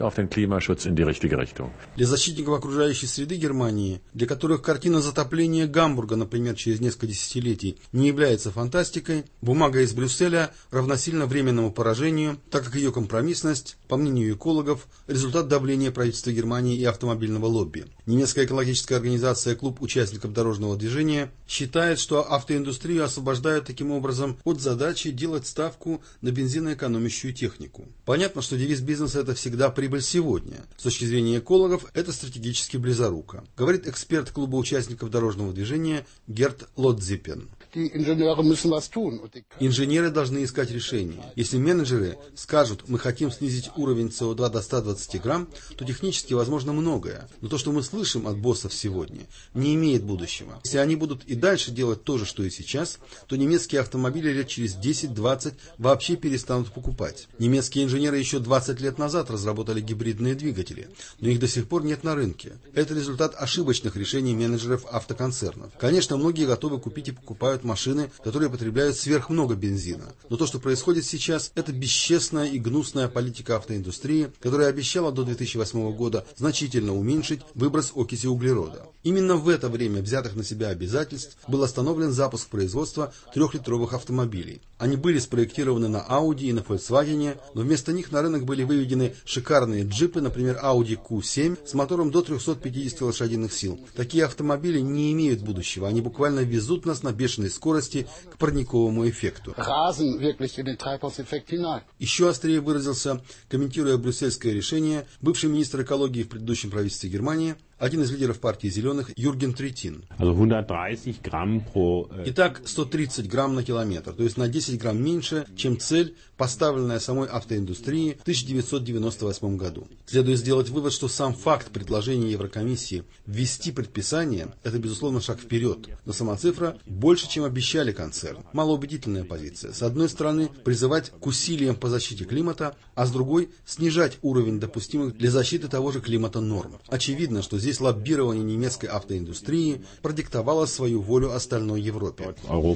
Для защитников окружающей среды Германии, для которых картина затопления Гамбурга, например, через несколько десятилетий, не является фантастикой, бумага из Брюсселя равносильна временному поражению, так как ее компромиссность, по мнению экологов, результат давления правительства Германии и автомобильного лобби. Немецкая экологическая организация «Клуб участников дорожного движения» считает, что автоиндустрию освобождают таким образом от задачи делать ставку на бензиноэкономящую технику. Понятно, что девиз бизнеса – это всегда прибыль сегодня. С точки зрения экологов, это стратегически близоруко, говорит эксперт Клуба участников дорожного движения Герт Лотзипен. Инженеры должны искать решения. Если менеджеры скажут, мы хотим снизить уровень С О два до ста двадцати грамм, то технически возможно многое. Но то, что мы слышим от боссов сегодня, не имеет будущего. Если они будут и дальше делать то же, что и сейчас, то немецкие автомобили лет через десять-двадцать вообще перестанут покупать. Немецкие инженеры еще двадцать лет назад разработали гибридные двигатели, но их до сих пор нет на рынке. Это результат ошибочных решений менеджеров автоконцернов. Конечно, многие готовы купить и покупают машины, которые потребляют сверхмного бензина. Но то, что происходит сейчас, это бесчестная и гнусная политика автоиндустрии, которая обещала до две тысячи восьмого года значительно уменьшить выброс окиси углерода. Именно в это время взятых на себя обязательств был остановлен запуск производства трехлитровых автомобилей. Они были спроектированы на Audi и на Volkswagen, но вместо них на рынок были выведены шикарные джипы, например, Audi Q семь с мотором до трехсот пятидесяти лошадиных сил. Такие автомобили не имеют будущего, они буквально везут нас на бешеной скорости к парниковому эффекту. Еще острее выразился, комментируя брюссельское решение, бывший министр экологии в предыдущем правительстве Германии, один из лидеров партии «Зеленых» Юрген Третин. Итак, сто тридцать грамм на километр, то есть на десять грамм меньше, чем цель, поставленная самой автоиндустрией в тысяча девятьсот девяносто восьмом году. Следует сделать вывод, что сам факт предложения Еврокомиссии ввести предписание – это, безусловно, шаг вперед. Но сама цифра больше, чем обещали концерн. Малоубедительная позиция. С одной стороны, призывать к усилиям по защите климата, а с другой – снижать уровень допустимых для защиты того же климата норм. Очевидно, что здесь лоббирование немецкой автоиндустрии продиктовало свою волю остальной Европе.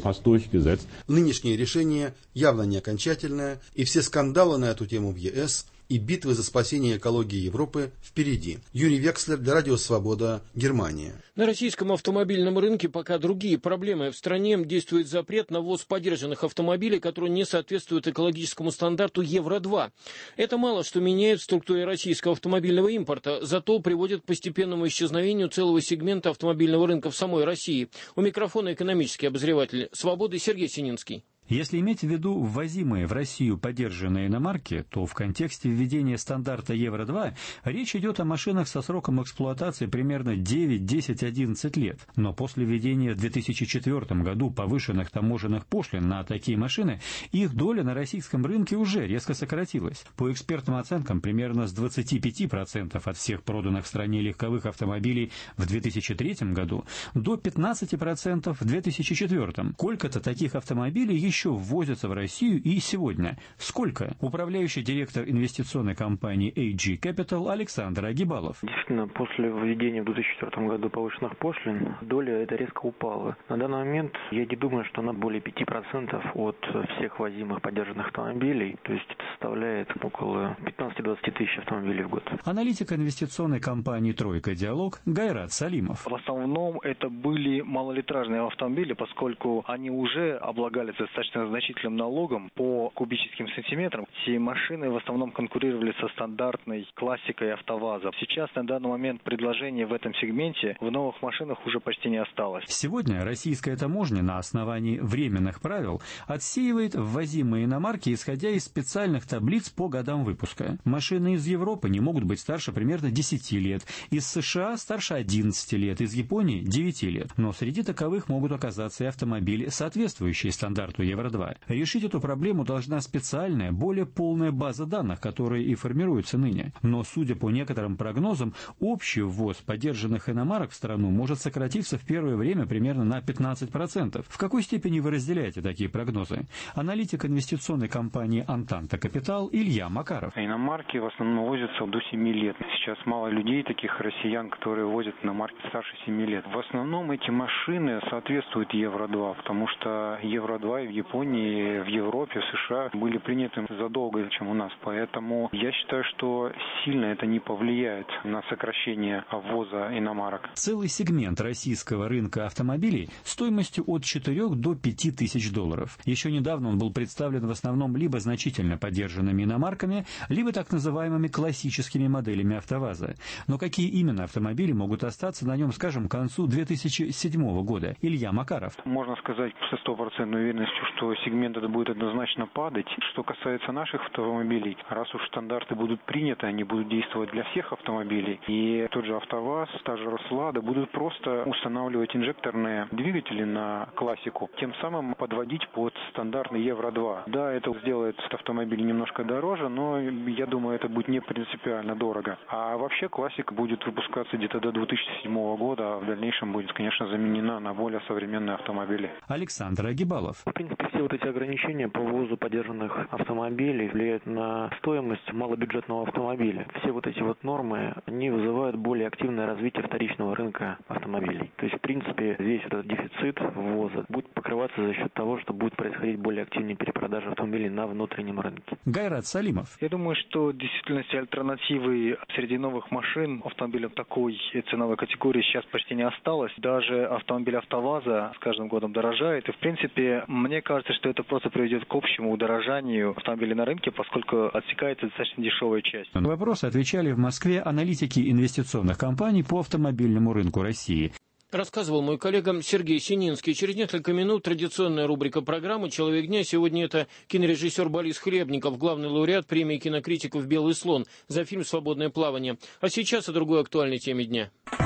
Нынешнее решение явно не окончательное, и все скандалы на эту тему в Е С и битвы за спасение экологии Европы впереди. Юрий Векслер для Радио Свобода, Германия. На российском автомобильном рынке пока другие проблемы. В стране действует запрет на ввоз подержанных автомобилей, которые не соответствуют экологическому стандарту Евро два. Это мало что меняет в структуре российского автомобильного импорта, зато приводит к постепенному исчезновению целого сегмента автомобильного рынка в самой России. У микрофона экономический обозреватель «Свободы» Сергей Сининский. Если иметь в виду ввозимые в Россию подержанные иномарки, то в контексте введения стандарта Евро два речь идет о машинах со сроком эксплуатации примерно девять, десять, одиннадцать лет. Но после введения в две тысячи четвёртом году повышенных таможенных пошлин на такие машины, их доля на российском рынке уже резко сократилась. По экспертным оценкам, примерно с двадцати пяти процентов от всех проданных в стране легковых автомобилей в две тысячи третьем году до пятнадцати процентов в две тысячи четвёртом. Сколько-то таких автомобилей еще ввозятся в Россию и сегодня. Сколько? Управляющий директор инвестиционной компании эй джи Capital Александр Агибалов. Действительно, после введения в две тысячи четвёртом году повышенных пошлин, доля эта резко упала. На данный момент я не думаю, что она более пяти процентов от всех возимых подержанных автомобилей. То есть это составляет около пятнадцати-двадцати тысяч автомобилей в год. Аналитик инвестиционной компании «Тройка Диалог» Гайрат Салимов. В основном это были малолитражные автомобили, поскольку они уже облагались достаточно значительным налогом по кубическим сантиметрам. Эти машины в основном конкурировали со стандартной классикой АвтоВАЗа. Сейчас на данный момент предложений в этом сегменте в новых машинах уже почти не осталось. Сегодня российская таможня на основании временных правил отсеивает ввозимые иномарки, исходя из специальных таблиц по годам выпуска. Машины из Европы не могут быть старше примерно десяти лет, из США старше одиннадцати лет, из Японии девяти лет. Но среди таковых могут оказаться и автомобили, соответствующие стандарту Евро два. Решить эту проблему должна специальная, более полная база данных, которая и формируется ныне. Но, судя по некоторым прогнозам, общий ввоз подержанных иномарок в страну может сократиться в первое время примерно на пятнадцать процентов. В какой степени вы разделяете такие прогнозы? Аналитик инвестиционной компании «Антанта Капитал» Илья Макаров. Иномарки в основном возятся до семи лет. Сейчас мало людей, таких россиян, которые возят иномарки старше семи лет. В основном эти машины соответствуют Евро два, потому что Евро два и в Японии, в Европе, в США были приняты задолго, чем у нас. Поэтому я считаю, что сильно это не повлияет на сокращение ввоза иномарок. Целый сегмент российского рынка автомобилей стоимостью от четырёх до пяти тысяч долларов. Еще недавно он был представлен в основном либо значительно подержанными иномарками, либо так называемыми классическими моделями АвтоВАЗа. Но какие именно автомобили могут остаться на нем, скажем, к концу две тысячи седьмого года? Илья Макаров. Можно сказать со стопроцентной уверенностью, что сегмент этот будет однозначно падать. Что касается наших автомобилей, раз уж стандарты будут приняты, они будут действовать для всех автомобилей. И тот же АвтоВАЗ, та же Рослада будут просто устанавливать инжекторные двигатели на классику, тем самым подводить под стандартный Евро два. Да, это сделает автомобиль немножко дороже, но я думаю, это будет не принципиально дорого. А вообще классика будет выпускаться где-то до две тысячи седьмого года, а в дальнейшем будет, конечно, заменена на более современные автомобили. Александр Агибалов. В принципе, все вот эти ограничения по ввозу подержанных автомобилей влияют на стоимость малобюджетного автомобиля. Все вот эти вот нормы, они вызывают более активное развитие вторичного рынка автомобилей. То есть, в принципе, весь этот дефицит ввоза будет покрываться за счет того, что будет происходить более активная перепродажа автомобилей на внутреннем рынке. Гайрат Салимов. Я думаю, что в действительности альтернативы среди новых машин автомобилев такой ценовой категории сейчас почти не осталось. Даже автомобиль АвтоВАЗа с каждым годом дорожает. И, в принципе, мне кажется, что это просто приведет к общему удорожанию автомобилей на рынке, поскольку отсекается достаточно дешевая часть. На вопросы отвечали в Москве аналитики инвестиционных компаний по автомобильному рынку России. Рассказывал мой коллега Сергей Сининский. Через несколько минут традиционная рубрика программы «Человек дня». Сегодня это кинорежиссер Борис Хлебников, главный лауреат премии кинокритиков «Белый слон» за фильм «Свободное плавание». А сейчас о другой актуальной теме дня.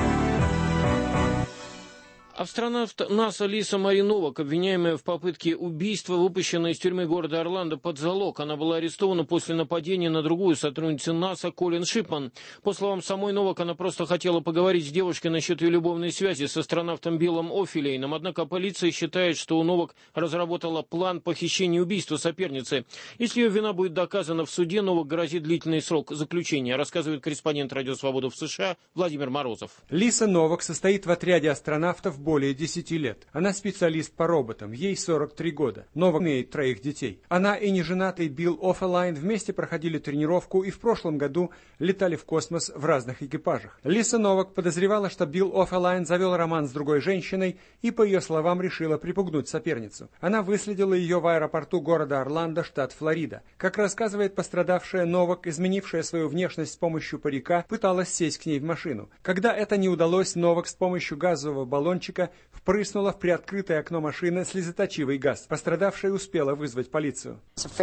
Астронавт НАСА Лиса Мари Новак, обвиняемая в попытке убийства, выпущена из тюрьмы города Орландо под залог. Она была арестована после нападения на другую сотрудницу НАСА Колин Шипман. По словам самой Новак, она просто хотела поговорить с девушкой насчет ее любовной связи с астронавтом Биллом О'Филейном. Однако полиция считает, что Новак разработала план похищения и убийства соперницы. Если ее вина будет доказана в суде, Новак грозит длительный срок заключения, рассказывает корреспондент «Радио Свобода» в США Владимир Морозов. Лиса Новак состоит в отряде астронавтов более десяти лет. Она специалист по роботам, ей сорок три года. Новак имеет троих детей. Она и неженатый Билл О'Филейн вместе проходили тренировку и в прошлом году летали в космос в разных экипажах. Лиса Новак подозревала, что Билл О'Филейн завел роман с другой женщиной и, по ее словам, решила припугнуть соперницу. Она выследила ее в аэропорту города Орландо, штат Флорида. Как рассказывает пострадавшая, Новак, изменившая свою внешность с помощью парика, пыталась сесть к ней в машину. Когда это не удалось, Новак с помощью газового баллончика впрыснула в приоткрытое окно машины слезоточивый газ. Пострадавшая успела вызвать полицию.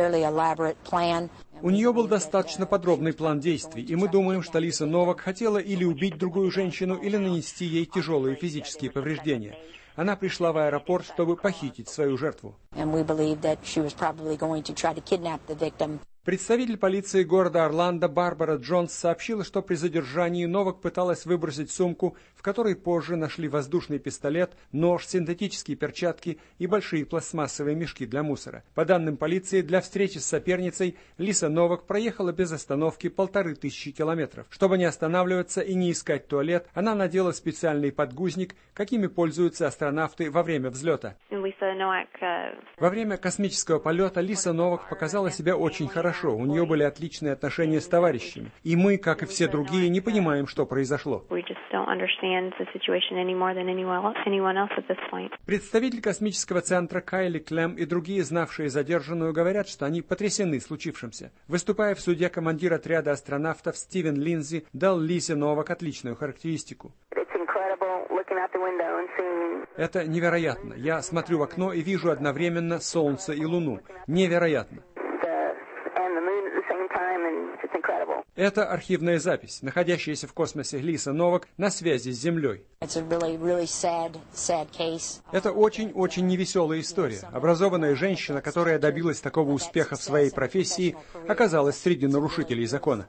У нее был достаточно подробный план действий, и мы думаем, что Лиса Новак хотела или убить другую женщину, или нанести ей тяжелые физические повреждения. Она пришла в аэропорт, чтобы похитить свою жертву. Представитель полиции города Орландо Барбара Джонс сообщила, что при задержании Новак пыталась выбросить сумку, в которой позже нашли воздушный пистолет, нож, синтетические перчатки и большие пластмассовые мешки для мусора. По данным полиции, для встречи с соперницей Лиса Новак проехала без остановки полторы тысячи километров. Чтобы не останавливаться и не искать туалет, она надела специальный подгузник, какими пользуются астронавты во время взлета. Во время космического полета Лиса Новак показала себя очень хорошо. У нее были отличные отношения с товарищами. И мы, как и все другие, не понимаем, что произошло. Представитель космического центра Кайли Клем и другие, знавшие задержанную, говорят, что они потрясены случившимся. Выступая в суде, командир отряда астронавтов Стивен Линдзи дал Лисе Новак отличную характеристику. Это невероятно. Я смотрю в окно и вижу одновременно Солнце и Луну. Невероятно. Это архивная запись, находящаяся в космосе Лиса Новак на связи с Землей. Это очень-очень невеселая история. Образованная женщина, которая добилась такого успеха в своей профессии, оказалась среди нарушителей закона.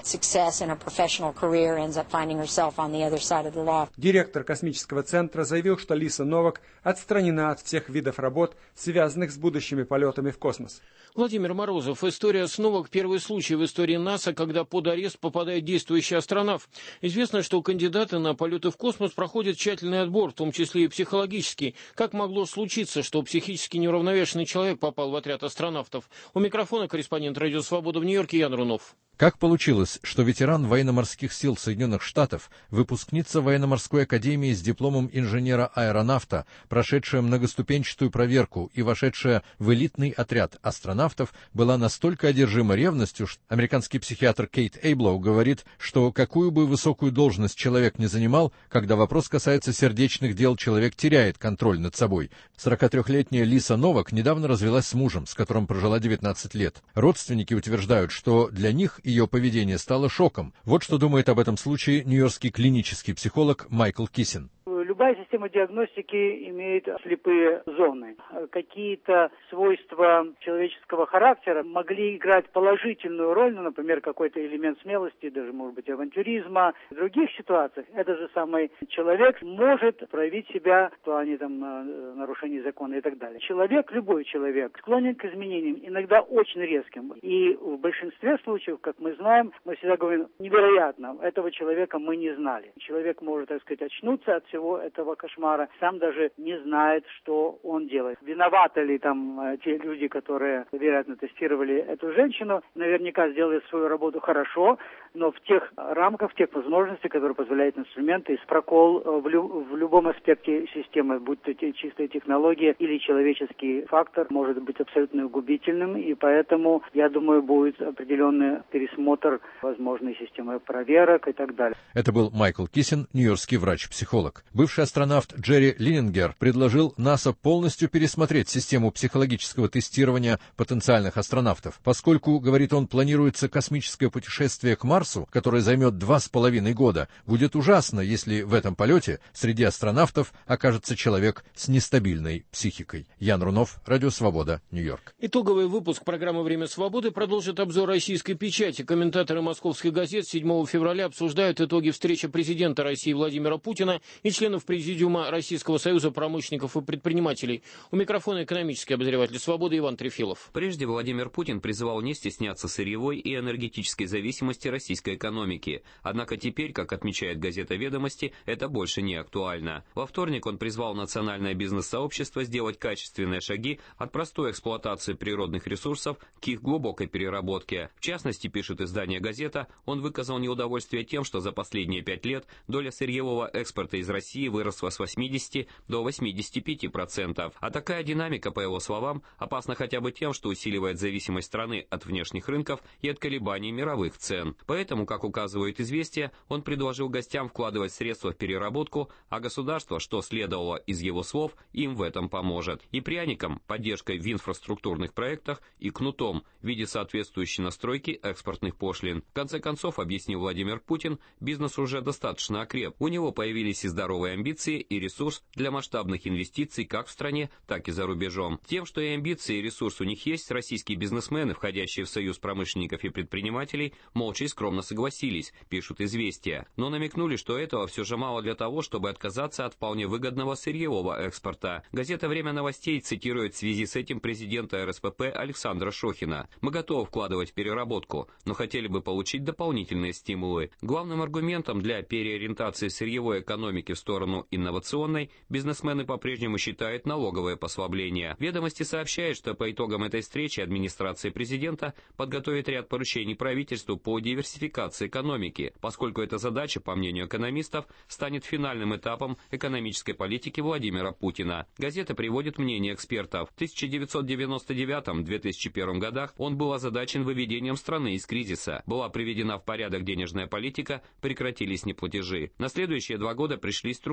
Директор космического центра заявил, что Лиса Новак отстранена от всех видов работ, связанных с будущими полетами в космос. Владимир Морозов. История с Новак – первый случай в истории НАСА, когда под арест попадает действующий астронавт. Известно, что кандидаты на полеты в космос проходят тщательный отбор, в том числе и психологический. Как могло случиться, что психически неуравновешенный человек попал в отряд астронавтов? У микрофона корреспондент «Радио Свобода» в Нью-Йорке Ян Рунов. Как получилось, что ветеран военно-морских сил Соединенных Штатов, выпускница военно-морской академии с дипломом инженера-аэронавта, прошедшая многоступенчатую проверку и вошедшая в элитный отряд астронавтов, была настолько одержима ревностью, что американский психиатр Кейт Эйблоу говорит, что какую бы высокую должность человек не занимал, когда вопрос касается сердечных дел, человек теряет контроль над собой. сорокатрёхлетняя Лиса Новак недавно развелась с мужем, с которым прожила девятнадцать лет. Родственники утверждают, что для них ее поведение стало шоком. Вот что думает об этом случае нью-йоркский клинический психолог Майкл Кисин. Любая система диагностики имеет слепые зоны. Какие-то свойства человеческого характера могли играть положительную роль, ну, например, какой-то элемент смелости, даже, может быть, авантюризма. В других ситуациях этот же самый человек может проявить себя в плане там, нарушений закона и так далее. Человек, любой человек, склонен к изменениям, иногда очень резким. И в большинстве случаев, как мы знаем, мы всегда говорим, невероятно, этого человека мы не знали. Человек может, так сказать, очнуться от всего этого кошмара, сам даже не знает, что он делает. Виноваты ли там те люди, которые, вероятно, тестировали эту женщину, наверняка сделали свою работу хорошо, но в тех рамках, в тех возможностях, которые позволяют инструменты, есть прокол в, лю- в любом аспекте системы, будь то чистая технология или человеческий фактор, может быть абсолютно губительным, и поэтому, я думаю, будет определенный пересмотр возможной системы проверок и так далее. Это был Майкл Кисин, нью-йоркский врач-психолог. Бывший астронавт Джерри Линнингер предложил НАСА полностью пересмотреть систему психологического тестирования потенциальных астронавтов, поскольку, говорит он, планируется космическое путешествие к Марсу, которое займет два с половиной года. Будет ужасно, если в этом полете среди астронавтов окажется человек с нестабильной психикой. Ян Рунов, Радио Свобода, Нью-Йорк. Итоговый выпуск программы «Время свободы» продолжит обзор российской печати. Комментаторы московских газет седьмого февраля обсуждают итоги встречи президента России Владимира Путина и членов Президиума Российского союза промышленников и предпринимателей. У микрофона экономический обозреватель «Свободы» Иван Трефилов. Прежде Владимир Путин призывал не стесняться сырьевой и энергетической зависимости российской экономики. Однако теперь, как отмечает газета «Ведомости», это больше не актуально. Во вторник он призвал национальное бизнес-сообщество сделать качественные шаги от простой эксплуатации природных ресурсов к их глубокой переработке. В частности, пишет издание «Газета», он выказал неудовольствие тем, что за последние пять лет доля сырьевого экспорта из России выросла с восьмидесяти до восьмидесяти пяти процентов. А такая динамика, по его словам, опасна хотя бы тем, что усиливает зависимость страны от внешних рынков и от колебаний мировых цен. Поэтому, как указывает «Известия», он предложил гостям вкладывать средства в переработку, а государство, что следовало из его слов, им в этом поможет. И пряником, поддержкой в инфраструктурных проектах, и кнутом в виде соответствующей настройки экспортных пошлин. В конце концов, объяснил Владимир Путин, бизнес уже достаточно окреп. У него появились и здоровые амбиции, и ресурс для масштабных инвестиций как в стране, так и за рубежом. Тем, что и амбиции, и ресурс у них есть, российские бизнесмены, входящие в Союз промышленников и предпринимателей, молча и скромно согласились, пишут «Известия». Но намекнули, что этого все же мало для того, чтобы отказаться от вполне выгодного сырьевого экспорта. Газета «Время новостей» цитирует в связи с этим президента эр эс пэ пэ Александра Шохина. «Мы готовы вкладывать в переработку, но хотели бы получить дополнительные стимулы. Главным аргументом для переориентации сырьевой экономики в сторону инновационной бизнесмены по-прежнему считают налоговое послабление. «Ведомости» сообщают, что по итогам этой встречи администрация президента подготовит ряд поручений правительству по диверсификации экономики, поскольку эта задача, по мнению экономистов, станет финальным этапом экономической политики Владимира Путина. Газета приводит мнение экспертов. В тысяча девятьсот девяносто девятом — две тысячи первом годах он был озадачен выведением страны из кризиса. Была приведена в порядок денежная политика, прекратились неплатежи. На следующие два года пришли структурные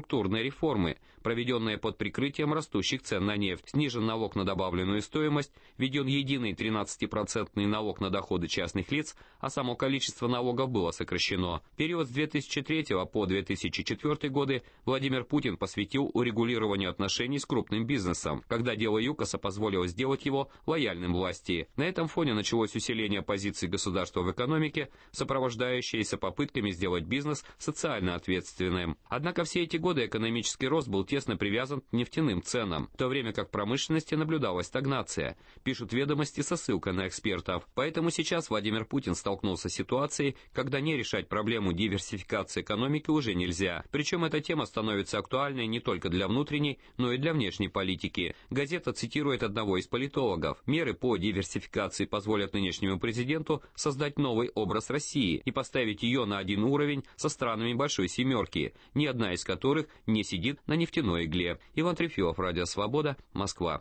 структурные реформы, проведенные под прикрытием растущих цен на нефть. Снижен налог на добавленную стоимость, введен единый тринадцатипроцентный налог на доходы частных лиц, а само количество налогов было сокращено. В период с две тысячи третьего по две тысячи четвёртый годы Владимир Путин посвятил урегулированию отношений с крупным бизнесом, когда дело ЮКОСа позволило сделать его лояльным власти. На этом фоне началось усиление позиций государства в экономике, сопровождающееся попытками сделать бизнес социально ответственным. Однако все эти годы экономический рост был тесно привязан к нефтяным ценам, в то время как в промышленности наблюдалась стагнация, пишут ведомости со ссылкой на экспертов. Поэтому сейчас Владимир Путин столкнулся с ситуацией, когда не решать проблему диверсификации экономики уже нельзя. Причем эта тема становится актуальной не только для внутренней, но и для внешней политики. Газета цитирует одного из политологов. Меры по диверсификации позволят нынешнему президенту создать новый образ России и поставить ее на один уровень со странами Большой Семерки, ни одна из которых не сидит на нефтяной игле. Иван Трефилов, Радио Свобода, Москва.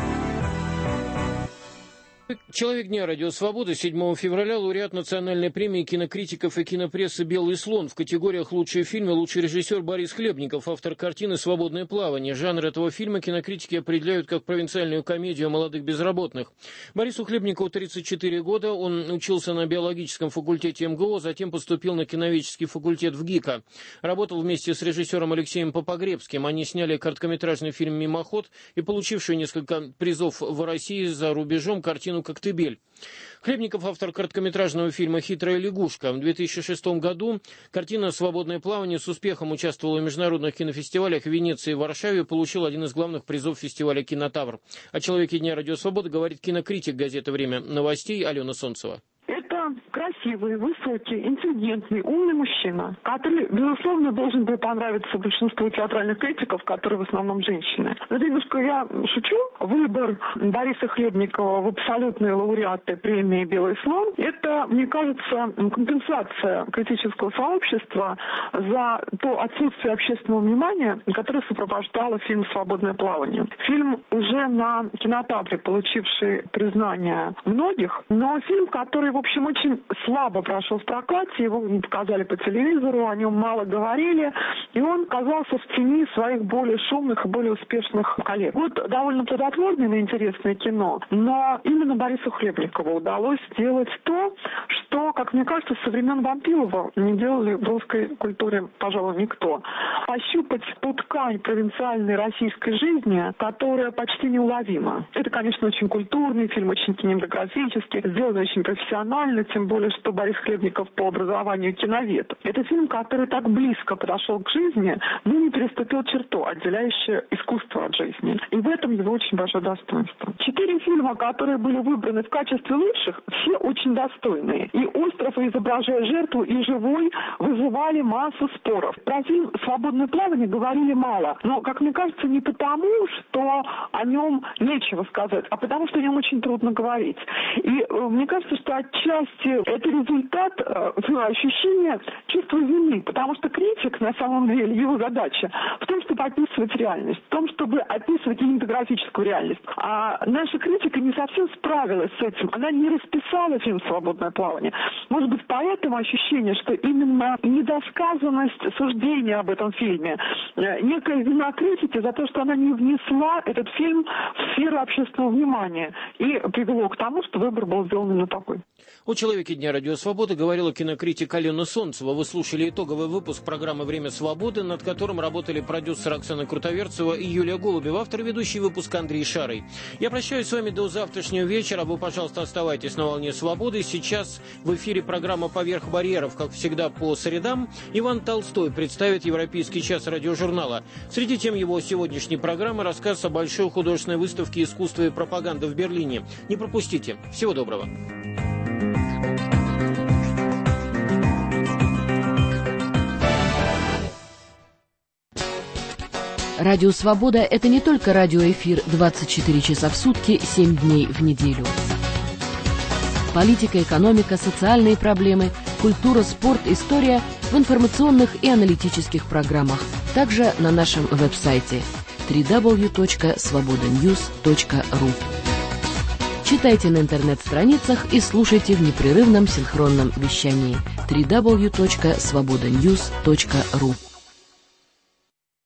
Человек дня «Радио Свобода» седьмого февраля лауреат национальной премии кинокритиков и кинопрессы «Белый слон» в категориях «Лучшие фильмы» лучший режиссер Борис Хлебников, автор картины «Свободное плавание». Жанр этого фильма кинокритики определяют как провинциальную комедию о молодых безработных. Борису Хлебникову тридцать четыре года, он учился на биологическом факультете эм гэ о, затем поступил на киноведческий факультет в ГИКа. Работал вместе с режиссером Алексеем Попогребским. Они сняли короткометражный фильм «Мимоход» и получившую несколько призов в России за рубежом картину «Коктебель». Хлебников — автор короткометражного фильма «Хитрая лягушка». В две тысячи шестом году картина «Свободное плавание» с успехом участвовала в международных кинофестивалях в Венеции и Варшаве и получила один из главных призов фестиваля «Кинотавр». О «Человеке дня» «Радио Свобода» говорит кинокритик газеты «Время новостей» Алена Солнцева. Это красивый, высокий, интеллигентный, умный мужчина, который, безусловно, должен был понравиться большинству театральных критиков, которые в основном женщины. Это немножко я шучу. Выбор Бориса Хлебникова в абсолютные лауреаты премии «Белый слон» — это, мне кажется, компенсация критического сообщества за то отсутствие общественного внимания, которое сопровождало фильм «Свободное плавание». Фильм уже на кинотавре, получивший признание многих, но фильм, который, в общем, очень слабо прошел в прокате, его не показали по телевизору, о нем мало говорили, и он оказался в тени своих более шумных и более успешных коллег. Вот довольно плодотворное и интересное кино, но именно Борису Хлебникову удалось сделать то, что, как мне кажется, со времен Вампилова не делали в русской культуре, пожалуй, никто. Пощупать ту ткань провинциальной российской жизни, которая почти неуловима. Это, конечно, очень культурный фильм, очень кинематографический, сделан очень профессионально, тем более, что Борис Хлебников по образованию киновед. Это фильм, который так близко подошел к жизни, но не переступил черту, отделяющую искусство от жизни. И в этом его очень большое достоинство. Четыре фильма, которые были выбраны в качестве лучших, все очень достойные. И «Остров», изображая жертву, и «Живой» вызывали массу споров. Про фильм «Свободное плавание» говорили мало. Но, как мне кажется, не потому, что о нем нечего сказать, а потому, что о нем очень трудно говорить. И э, мне кажется, что отчасти это результат э, ощущения чувства вины, потому что критик, на самом деле, его задача в том, чтобы описывать реальность, в том, чтобы описывать кинематографическую реальность. А наша критика не совсем справилась с этим. Она не расписала фильм «Свободное плавание». Может быть, поэтому ощущение, что именно недосказанность суждения об этом фильме, некая вина критики за то, что она не внесла этот фильм в сферу общественного внимания и привело к тому, что выбор был сделан именно такой. О «Человеке дня» «Радио Свобода» говорила кинокритик Алена Солнцева. Вы слушали итоговый выпуск программы «Время свободы», над которым работали продюсер Оксана Крутоверцева и Юлия Голубева, автор ведущий выпуска Андрей Шарый. Я прощаюсь с вами до завтрашнего вечера. Вы, пожалуйста, оставайтесь на волне свободы. Сейчас в эфире программа «Поверх барьеров», как всегда, по средам. Иван Толстой представит «Европейский час» радиожурнала. Среди тем его сегодняшней программы рассказ о большой художественной выставке искусства и пропаганды в Берлине. Не пропустите. Всего доброго. Радио «Свобода» — это не только радиоэфир двадцать четыре часа в сутки, семь дней в неделю. Политика, экономика, социальные проблемы, культура, спорт, история в информационных и аналитических программах. Также на нашем веб-сайте дабл ю дабл ю дабл ю точка свобода ньюс точка ру. Читайте на интернет-страницах и слушайте в непрерывном синхронном вещании дабл ю дабл ю дабл ю точка свобода ньюс точка ру.